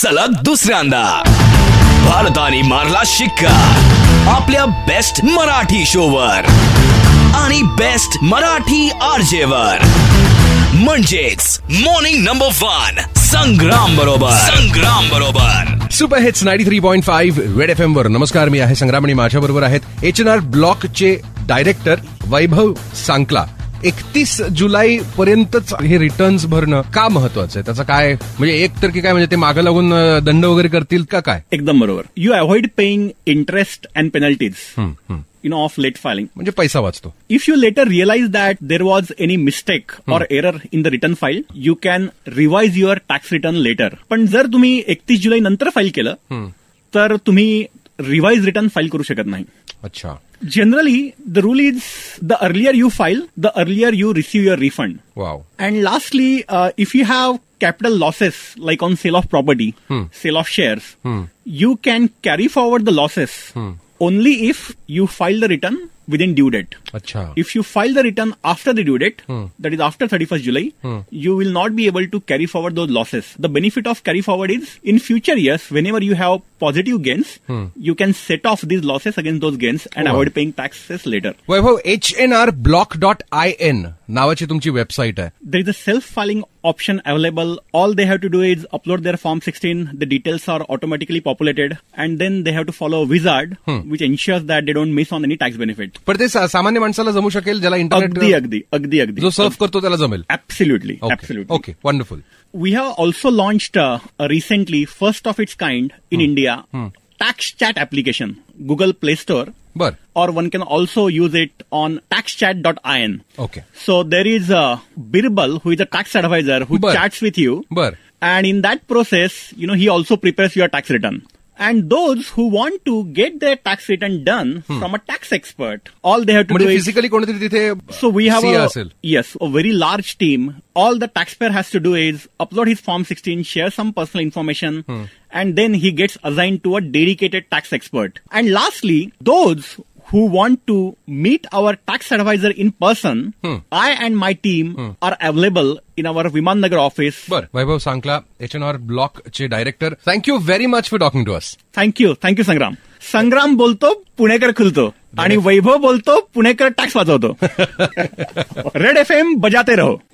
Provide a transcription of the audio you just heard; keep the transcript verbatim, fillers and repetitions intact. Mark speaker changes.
Speaker 1: सलग दुसऱ्यांदा भारताने मारला शिक्का आपल्या बेस्ट मराठी शोवर आणि बेस्ट मराठी आरजे वर, म्हणजेच मॉर्निंग नंबर वन संग्राम बरोबर संग्राम बरोबर
Speaker 2: super hits ninety three point five red F M वर. नमस्कार, मी आहे संग्राम आणि माझ्या बरोबर आहेत एच एन आर ब्लॉकचे डायरेक्टर वैभव सांकला. एकतीस जुलै पर्यंतच हे रिटर्न्स भरणं का महत्वाचं आहे? त्याचं काय म्हणजे एक तर की काय म्हणजे ते मागं लागून दंड वगैरे करतील का काय?
Speaker 3: एकदम बरोबर. You avoid paying interest and penalties you know, of late filing.
Speaker 2: म्हणजे पैसा वाचतो.
Speaker 3: If you later realize that there was any mistake or error in the return file, you can revise your tax return later. पण जर तुम्ही एकतीस जुलै नंतर file केलं तर तुम्ही रिवाइज रिटर्न फाईल करू शकत नाही.
Speaker 2: अच्छा.
Speaker 3: Generally, the rule is the earlier you file, the earlier you receive your refund.
Speaker 2: Wow.
Speaker 3: And lastly, uh, if you have capital losses like on sale of property, hmm. sale of shares, hmm. you can carry forward the losses hmm. only if you file the return within due date.
Speaker 2: Achha.
Speaker 3: If you file the return after the due date, hmm. that is after thirty-first July, hmm. you will not be able to carry forward those losses. The benefit of carry forward is in future years, whenever you have positive gains, hmm. you can set off these losses against those gains and oh. avoid paying taxes later.
Speaker 2: Vaibhav, H N R block dot I N नावाची तुमची website आहे.
Speaker 3: There is a self-filing option available. All they have to do is upload their Form sixteen. The details are automatically populated, and then they have to follow a wizard, hmm. which ensures that they don't miss on any tax benefit.
Speaker 2: पण ते सामान्य माणसाला जमू शकेल ज्याला internet
Speaker 3: अगदी अगदी अगदी अगदी
Speaker 2: जो सर्फ करतो त्याला जमेल.
Speaker 3: Absolutely, absolutely.
Speaker 2: Okay, wonderful.
Speaker 3: We have also launched uh, recently, first of its kind in hmm. India, hmm. tax chat application, Google Play Store.
Speaker 2: Bar.
Speaker 3: Or one can also use it on tax chat dot I N.
Speaker 2: Okay.
Speaker 3: So there is a Birbal who is a tax advisor who Bar. chats with you.
Speaker 2: Bar.
Speaker 3: And in that process, you know, he also prepares your tax return. And those who want to get their tax return done hmm. from a tax expert, all they have to do is
Speaker 2: physically कोणीतरी तिथे
Speaker 3: so we have a,
Speaker 2: असेल.
Speaker 3: yes, a very large team. All the taxpayer has to do is upload his Form sixteen, share some personal information, hmm. and then he gets assigned to a dedicated tax expert. And lastly, those who want to meet our tax advisor in person, hmm. I and my team hmm. are available in our Viman Nagar office.
Speaker 2: बर. Vaibhav Sankla, H N R block चे director. Thank you very much for talking to us.
Speaker 3: Thank you thank you Sangram. Sangram बोलतो पुणेकर खुलतो आणि वैभव बोलतो पुणेकर tax वाचवतो. Red F M बजाते रहो.